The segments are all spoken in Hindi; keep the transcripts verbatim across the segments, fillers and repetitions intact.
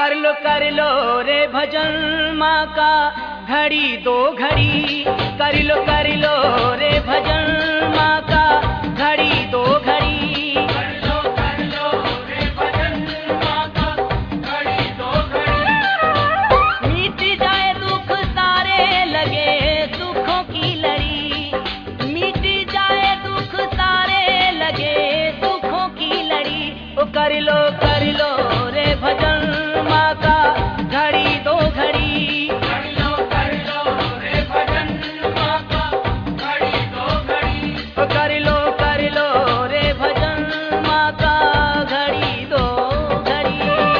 कर लो कर लो रे भजन माँ का घड़ी दो घड़ी, कर लो कर लो रे भजन माँ का घड़ी दो घड़ी, कर लो कर लो रे भजन माँ का घड़ी दो घड़ी। मिट जाए दुख सारे लगे सुखों की लड़ी, मिट जाए दुख सारे लगे सुखों की लड़ी। ओ कर लो कर लो रे भजन माँ का घड़ी दो घड़ी, कर लो कर लो रे भजन माँ का घड़ी दो घड़ी, ओ कर लो कर लो रे भजन माँ का घड़ी दो घड़ी।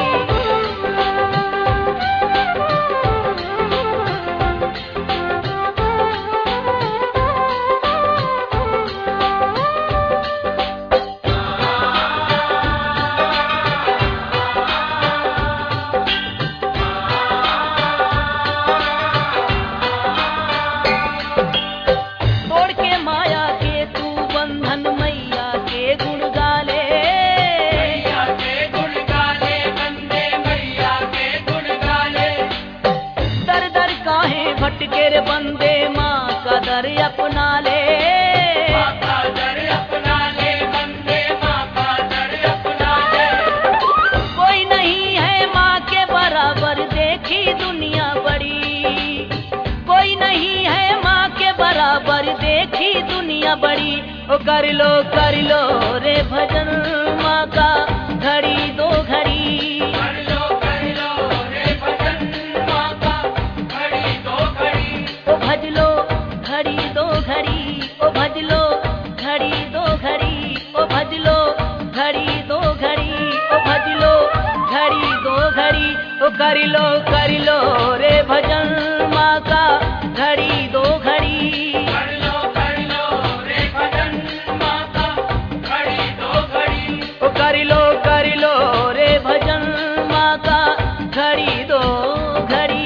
तोड़ के माया के तू बंधन मैया के गुण गाले, मैया के गुण गाले, बंदे मैया के गुण गाले। दर दर काहे भटके रे बंदे माँ का दर अपना ले, माँ का दर अपना ले, बंदे माँ का दर अपना ले। कोई नहीं है माँ के बराबर देखी दुनिया बड़ी, कोई नहीं है माँ के बराबर देखी दुनिया बड़ी। ओ कर लो कर लो रे भजन माँ का घड़ी दो घड़ी, कर लो कर लो रे भजन माँ का घड़ी दो घड़ी। ओ भज लो घड़ी दो घड़ी, ओ भज लो घड़ी दो घड़ी, ओ भज लो घड़ी दो घड़ी, ओ भज लो घड़ी दो घड़ी। ओ कर लो कर लो रे भजन माँ का घड़ी दो घड़ी, कर लो कर लो रे भजन माँ का घड़ी दो घड़ी, ओ कर लो कर लो रे भजन माँ का घड़ी दो घड़ी।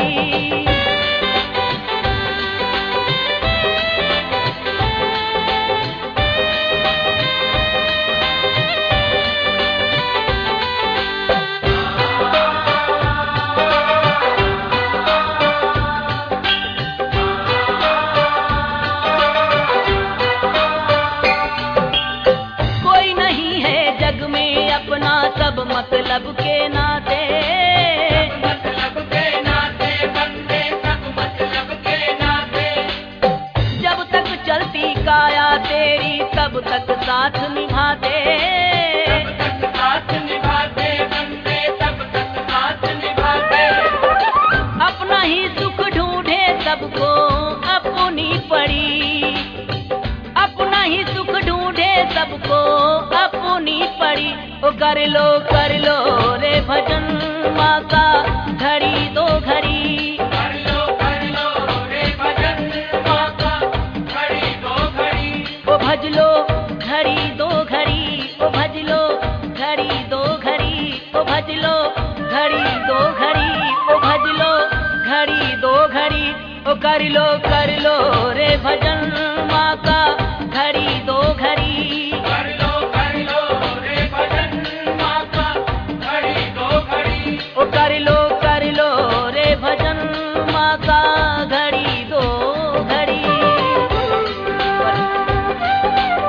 कोई नहीं है जग में अपना सब मतलब के नाते, मतलब के नाते, बंदे सब मतलब के नाते। जब तक चलती काया तेरी तब तक साथ निभाते, तब तक साथ निभाते, बंदे तब तक साथ निभाते। अपना ही सुख ढूंढे सबको अपनी पड़ी, अपना ही सुख ढूंढे सबको अपनी पड़ी। ओ कर लो कर लो रे भजन माँ का घड़ी दो घड़ी, कर लो कर लो रे भजन माँ का घड़ी दो घड़ी। ओ भज लो घड़ी दो घड़ी, ओ भज लो घड़ी दो घड़ी, ओ भज लो घड़ी दो घड़ी, ओ भज लो घड़ी दो घड़ी। ओ कर लो कर लो रे भजन माँ का घड़ी दो घड़ी, कर लो कर लो रे भजन माँ का घड़ी दो घड़ी। ओ कर लो कर लो रे भजन माँ का घड़ी दो घड़ी।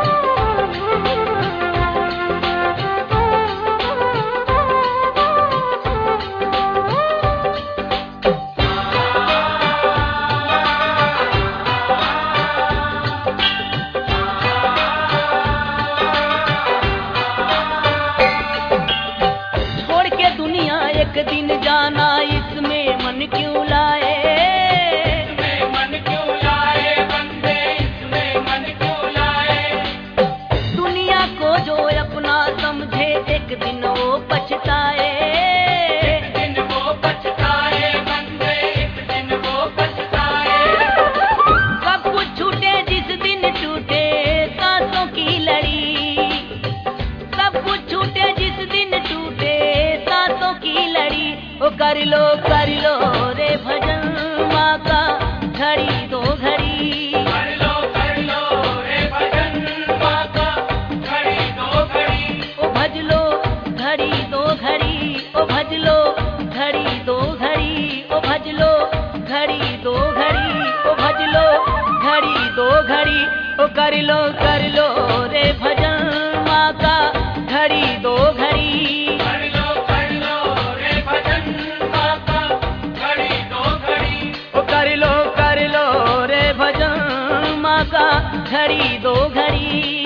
कर लो कर लो रे भजन माँ का घड़ी दो घड़ी। कर लो कर लो रे भजन माँ का घड़ी दो घड़ी। ओ कर लो कर लो रे भजन माँ का घड़ी दो घड़ी।